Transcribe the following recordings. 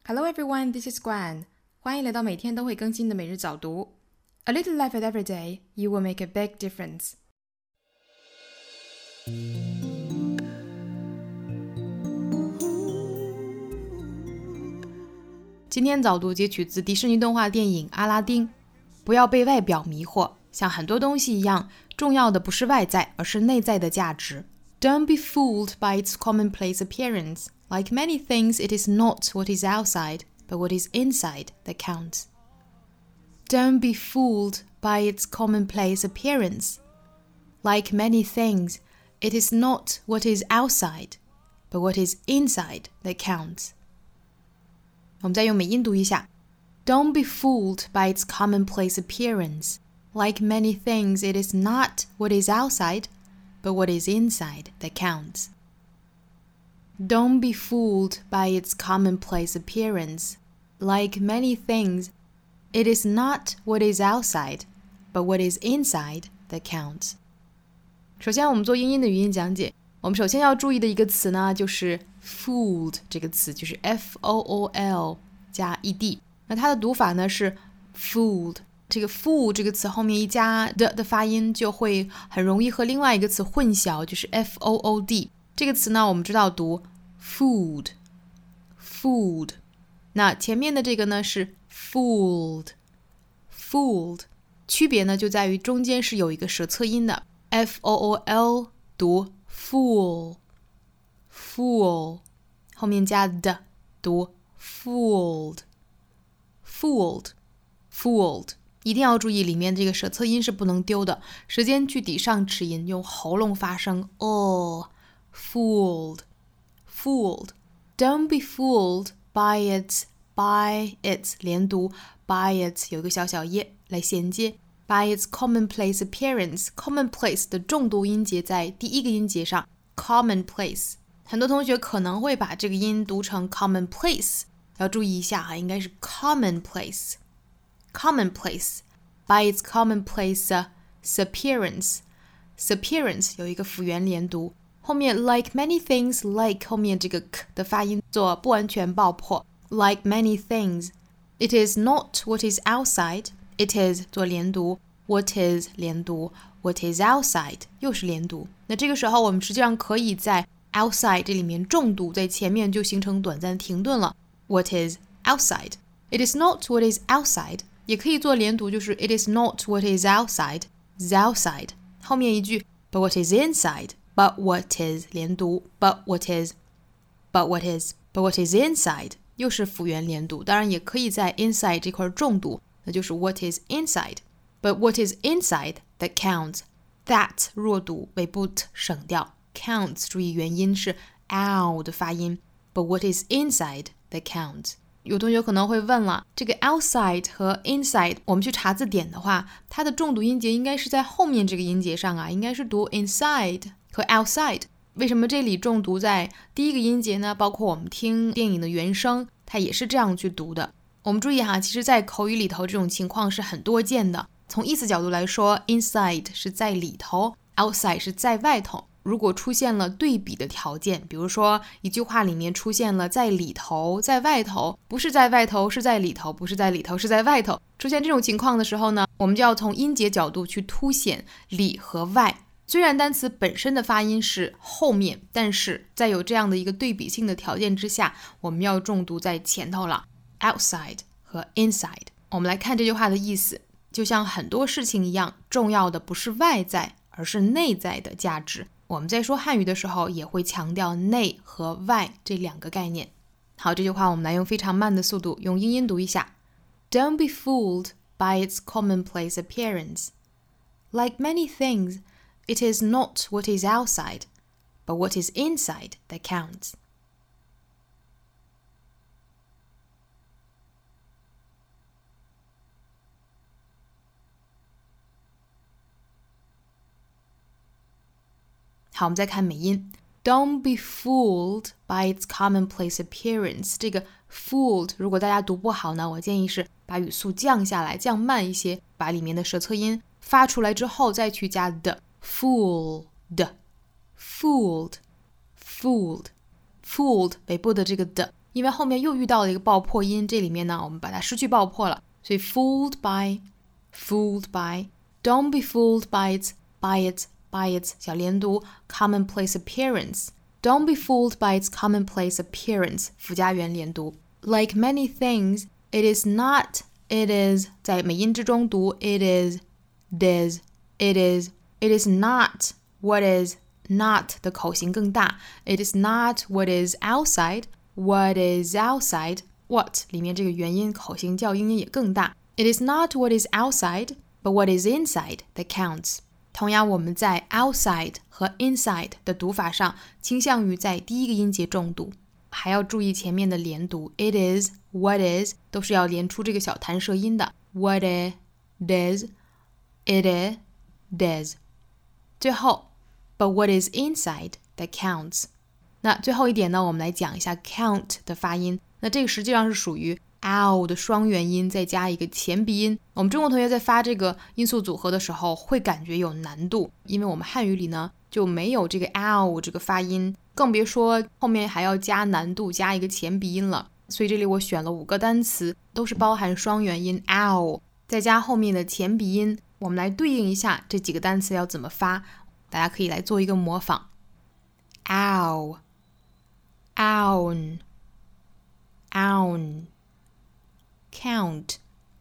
Hello everyone, this is Guan. 欢迎来到每天都会更新的每日早读。A little effort every day, you will make a big difference. 今天早读截取自迪士尼动画电影《阿拉丁》。不要被外表迷惑，像很多东西一样，重要的不是外在，而是内在的价值。Don't be fooled by its commonplace appearance. Like many things, it is not what is outside, but what is inside that counts. Don't be fooled by its commonplace appearance. Like many things, it is not what is outside, but what is inside that counts. 我们再用美音读一下。Don't be fooled by its commonplace appearance. Like many things, it is not what is outside, but what is inside that counts. Don't be fooled by its commonplace appearance. Like many things, it is not what is outside, but what is inside that counts. 首先我们做英音的语音讲解，我们首先要注意的一个词呢，就是 fooled 这个词，就是 F-O-O-L 加 E-D。那它的读法呢是 fooled， 这个 fool 这个词后面一加的发音就会很容易和另外一个词混淆，就是 F-O-O-D。这个词呢我们知道读 fooled， 那前面的这个呢是 fooled， 区别呢就在于中间是有一个舌侧音的 F-O-O-L 读 fool， 后面加的读 fooled， 一定要注意里面这个舌侧音是不能丢的，舌尖去抵上齿龈，用喉咙发声fooled. Don't be fooled by it 连读 by it 有一个小小耶来衔接 by its commonplace appearance. Commonplace 的重读音节在第一个音节上 commonplace， 很多同学可能会把这个音读成 commonplace， 要注意一下应该是 commonplace by its commonplace appearance 有一个辅元连读，后面 like many things like 后面这个 k 的发音做不完全爆破 like many things it is not what is outside it is 做连读 what is 连读 what is outside 又是连读，那这个时候我们实际上可以在 outside 这里面重读，在前面就形成短暂停顿了 what is outside it is not what is outside 也可以做连读，就是 it is not what is outside is outside 后面一句 but what is inside But what is 连读 but what is inside 又是辅元连读，当然也可以在 inside 这块重读，那就是 what is inside But what is inside that counts That 弱读尾部 t 省掉 Counts 注意元音是 ow 的发音 But what is inside that counts 有同学可能会问了，这个 outside 和 inside 我们去查字典的话，它的重读音节应该是在后面这个音节上应该是读 inside和 outside， 为什么这里重读在第一个音节呢？包括我们听电影的原声，它也是这样去读的。我们注意其实在口语里头这种情况是很多见的。从意思角度来说 inside 是在里头 outside 是在外头。如果出现了对比的条件，比如说一句话里面出现了在里头在外头，不是在外头是在里头，不是在里头是在外头，出现这种情况的时候呢，我们就要从音节角度去凸显里和外。虽然单词本身的发音是后面，但是在有这样的一个对比性的条件之下，我们要重读在前头了 outside 和 inside。 我们来看这句话的意思，就像很多事情一样，重要的不是外在，而是内在的价值。我们在说汉语的时候也会强调内和外这两个概念。好，这句话我们来用非常慢的速度用英音读一下。 Don't be fooled by its commonplace appearance. Like many things, it is not what is outside, but what is inside that counts. 好，我们再看美音。Don't be fooled by its commonplace appearance. 这个 fooled 如果大家读不好呢，我建议是把语速降下来，降慢一些，把里面的舌侧音发出来之后再去加的 fooled 尾部的这个的因为后面又遇到了一个爆破音，这里面呢我们把它失去爆破了，所以 fooled by don't be fooled by its 小连读 commonplace appearance don't be fooled by its commonplace appearance 辅加元连读 like many things it is not it is 在美音之中读 it is not what is not 的口型更大 it is not what is outside what is outside what 里面这个元音口型调音也更大 it is not what is outside but what is inside that counts 同样我们在 outside 和 inside 的读法上倾向于在第一个音节重读还要注意前面的连读 it is what is 都是要连出这个小弹舌音的 what it is it is 最后 but what is inside that counts 那最后一点呢我们来讲一下 count 的发音那这个实际上是属于 ow 的双元音再加一个前鼻音我们中国同学在发这个音素组合的时候会感觉有难度因为我们汉语里呢就没有这个 ow 这个发音更别说后面还要加难度加一个前鼻音了所以这里我选了5个单词都是包含双元音 ow 再加后面的前鼻音我们来对应一下这几个单词要怎么发大家可以来做一个模仿 ow own own count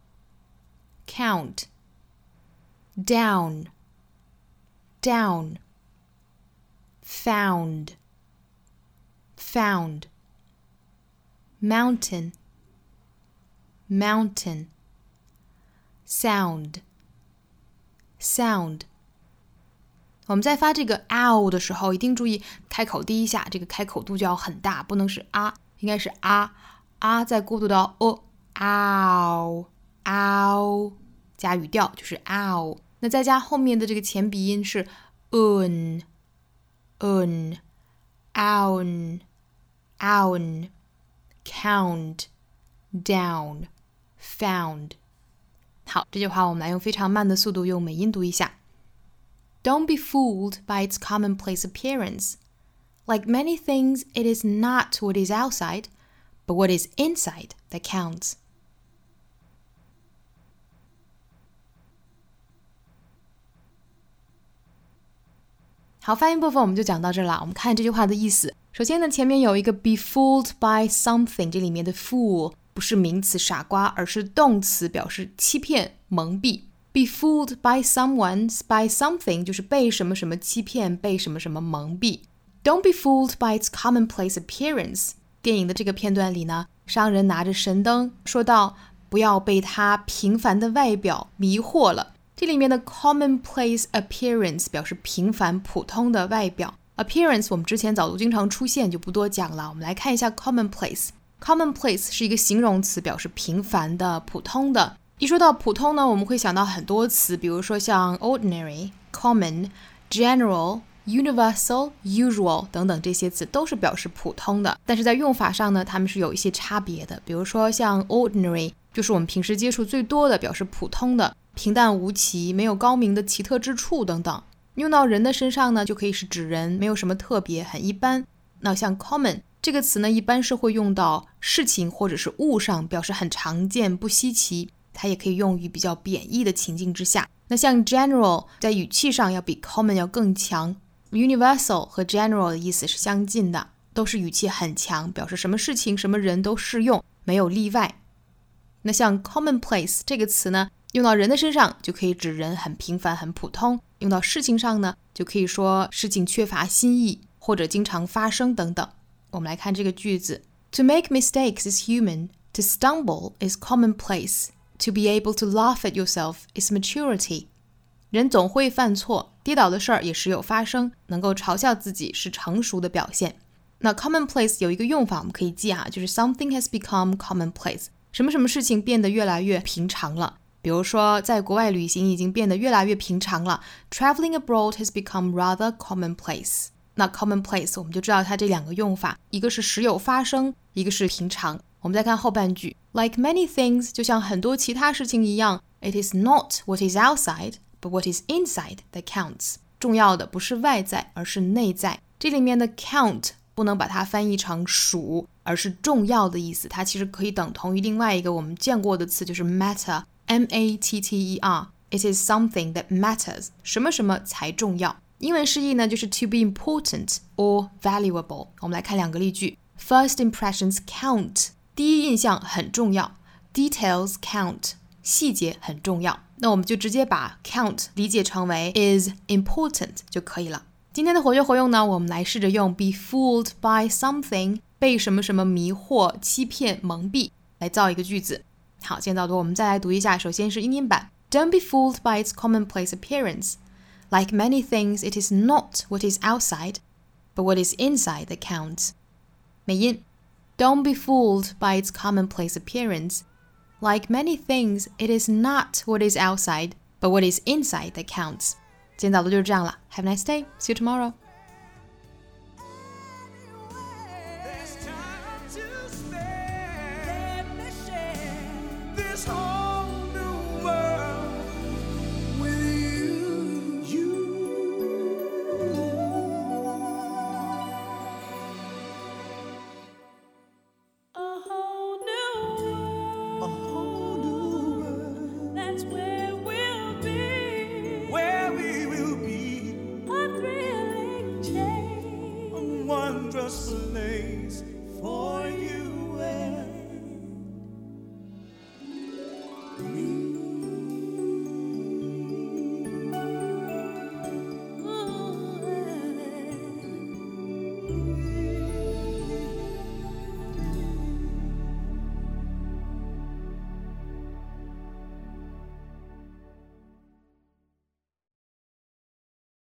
count down down found found mountain mountain sound sound 我们在发这个 ow 的时候一定注意开口第一下这个开口度就要很大不能是啊应该是啊啊再过渡到 ow ow 加语调就是 ow 那再加后面的这个前鼻音是 own own count down found 好这句话我们来用非常慢的速度用美音读一下 Don't be fooled by its commonplace appearance. Like many things, it is not what is outside, but what is inside that counts. 好，发音部分我们就讲到这了。我们看这句话的意思。首先呢，前面有一个 be fooled by something， 这里面的 fool 不是名词傻瓜，而是动词，表示欺骗、蒙蔽。Be fooled by someone, by something 就是被什么什么欺骗，被什么什么蒙蔽。Don't be fooled by its commonplace appearance. 电影的这个片段里呢，商人拿着神灯说道，不要被它平凡的外表迷惑了。这里面的 commonplace appearance 表示平凡普通的外表。Appearance 我们之前早读经常出现，就不多讲了。我们来看一下 commonplace。Commonplace 是一个形容词，表示平凡的、普通的。一说到普通呢，我们会想到很多词，比如说像 ordinary、common、general、universal、usual 等等这些词都是表示普通的。但是在用法上呢，它们是有一些差别的。比如说像 ordinary 就是我们平时接触最多的，表示普通的、平淡无奇、没有高明的奇特之处等等。用到人的身上呢，就可以是指人没有什么特别，很一般。那像 common 这个词呢，一般是会用到事情或者是物上，表示很常见、不稀奇。它也可以用于比较贬义的情境之下。那像 general 在语气上要比 common 要更强。universal 和 general 的意思是相近的，都是语气很强，表示什么事情、什么人都适用，没有例外。那像 commonplace 这个词呢，用到人的身上就可以指人很平凡、很普通；用到事情上呢，就可以说事情缺乏新意，或者经常发生等等。我们来看这个句子 ：To make mistakes is human, to stumble is commonplace.To be able to laugh at yourself is maturity. 人总会犯错，跌倒的事儿也时有发生，能够嘲笑自己是成熟的表现。那 commonplace 有一个用法我们可以记啊，就是 something has become commonplace. 什么什么事情变得越来越平常了。比如说在国外旅行已经变得越来越平常了。Traveling abroad has become rather commonplace. 那 commonplace 我们就知道它这两个用法，一个是时有发生，一个是平常。我们再看后半句 Like many things 就像很多其他事情一样 It is not what is outside But what is inside that counts 重要的不是外在而是内在这里面的 count 不能把它翻译成属，而是重要的意思。它其实可以等同于另外一个我们见过的词，就是 matter， M-A-T-T-E-R。It is something that matters， 什么什么才重要。英文释义呢，就是 to be important or valuable。我们来看两个例句。First impressions count， 第一印象很重要。Details count， 细节很重要。那我们就直接把 count 理解成为 is important 就可以了。今天的活学活用呢，我们来试着用 be fooled by something， 被什么什么迷惑、欺骗、蒙蔽来造一个句子。好，今天导读我们再来读一下。首先是英音版。Don't be fooled by its commonplace appearance. Like many things, it is not what is outside, but what is inside that counts. 美音 Don't be fooled by its commonplace appearance. Like many things, it is not what is outside, but what is inside that counts. 今天导读就是这样了。Have a nice day. See you tomorrow. Wondrous place for you and